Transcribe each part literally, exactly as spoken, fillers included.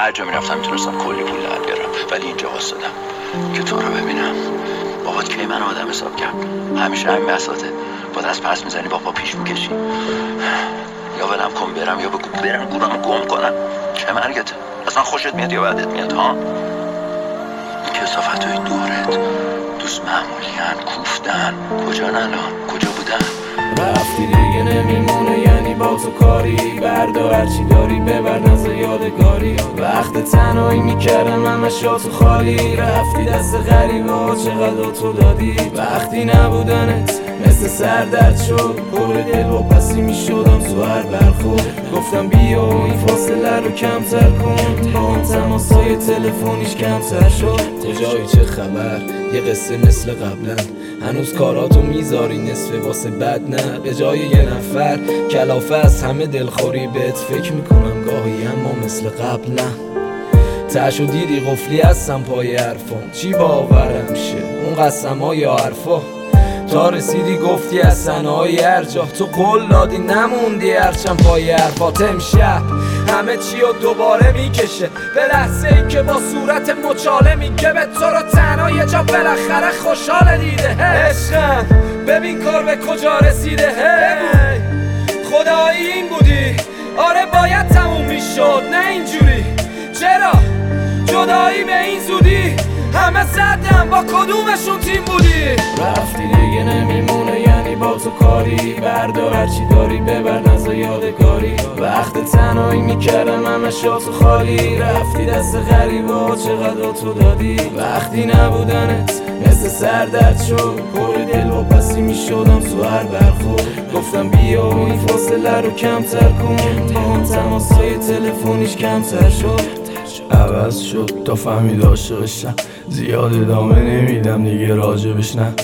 هر جا میرفتم میتونستم کلی پول در بیارم، ولی اینجا واسدم که تو رو ببینم. بابات کی من آدم حساب کرد؟ همیشه همین بساطه، با دست پس میزنی با پا پیش میکشی. یا ولم کن برم یا بگو برم گورم گم کنم. چه مرگته؟ اصلا خوشت میاد یا بدت میاد ها؟ این کثافت های دورت دوست معمولیان کوفتن، کجا الان؟ کجا بودن؟ رفتی دیگه نمیمونه یعنی با تو کاری، بردار هرچی داری ببر نزا یادگاری. وقت تنهایی میکردم همه شاتو خالی، رفتی دست غریبا چقدر تو دادی. وقتی نبودنت مثل سردرد شد، پر دل و پسی میشدم تو هر برخورد. گفتم بیا و این فاصله رو کمتر کن، با هم تماسای تلفنیش کمتر شد. کجایی چه خبر؟ یه قصه مثل قبلا، هنوز کاراتو میذاری نصفه واسه بد نه. به جای یه نفر کلافه از همه دلخوری بهت فکر میکنم گاهی، اما مثل قبل نه. تشو دیدی قفلی هستم پای حرفام، چی باورم شه اون قسم ها یا حرفا. تا رسیدی گفتی از سنهای هر جا، تو قول دادی نموندی هرچم پای حرفات. امشب همه چی رو دوباره میکشه به لحظه ای که با صورت مچاله میگه به تو رو تنها یه جا بالاخره خوشحال دیده. عشقم ببین کار به کجا رسیده. هی خدایی این بودی، آره باید تموم میشد نه اینجوری. چرا جدایی به این زودی؟ همه زدم با کدومشون تیم بودی. رفتی دیگه نمیمونه یعنی با تو کاری، بردار هرچی داری ببر نزا یادگاری. وقت تنهایی میکردم همه شاتو خالی، رفتی دست غریبا چقدر تو دادی. وقتی نبودنت مثل سردرد شد، پر دل و پسی میشدم تو هر برخورد. گفتم بیا و این فاصله رو کمتر کن، با هم تماسای تلفنیش کمتر شد. عوض شد تا فهمید عاشقشم، زیاد ادامه نمیدم دیگه راجبش نه.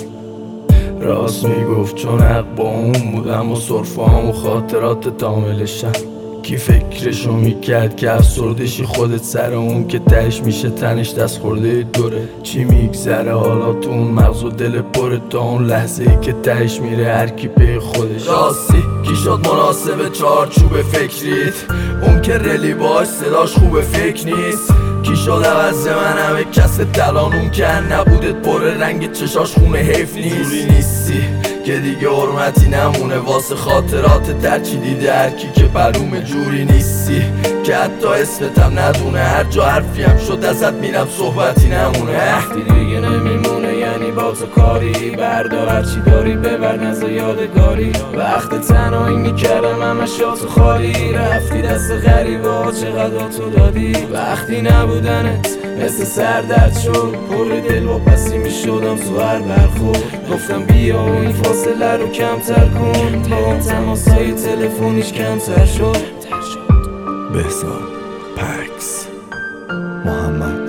راست میگفت چون حق با اون بودم و صرفام و خاطرات تاملشم. کی فکرشو میکرد که افسردشی خودت سر اون که تهش میشه تنش دست خورده دوره. چی میگذره حالا تو اون مغز و دل پره تا اون لحظه ای که تهش میره هر کی پی خودش. راستی کی شد مناسب چارچوب فکریت؟ اون که رلی باش صداش خوب فکر نیست. کی شد عوض من همه کس دلان، اون که نبودت پر رنگ چشاش خونه حیف نیست. جوری نیستی که دیگه حرمتی نمونه واسه خاطرات درچی دیده هر کی که برومه. جوری نیستی که حتی اسمتم ندونه، هر جا حرفی هم شد ازت میرم صحبتی نمونه. وقتی دیگه نمیمونه یعنی با تو کاری، بردار هرچی داری ببر نزا یادگاری. وقت تنهایی میکردم همه شاتو خالی، رفتی دست غریبا چقدر تو دادی. وقتی نبودنت مثل سردرد شد، پر دل و پسی میشدم تو هر برخورد. گفتم بیا و این فاصله رو کمتر کن، با هم تماسای تلفنیش کمتر شد. بهزاد پکس محمد